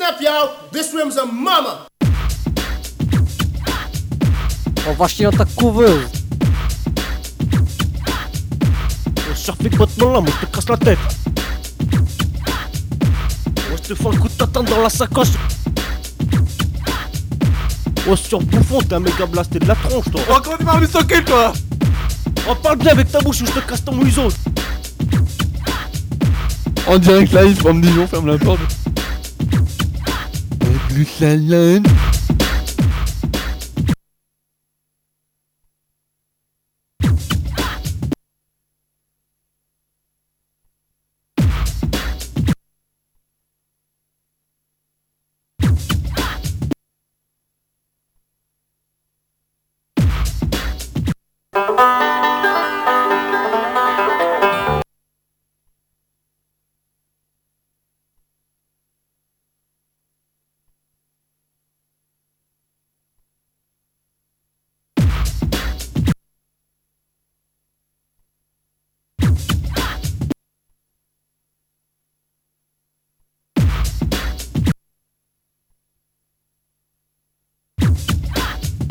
up, y'all. This room's a mama. On va chier dans ta couveuse. Surfait potement là, moi je te casse la tête. Moi je te fais un coup de tatane dans la sacoche. Oh sur bouffon, t'es un méga blasté de la tronche toi. Oh comment tu m'as mis soqué toi? Oh parle bien avec ta bouche ou je te casse ton museau. En direct live from Dijon, ferme la porte. Plus la laine.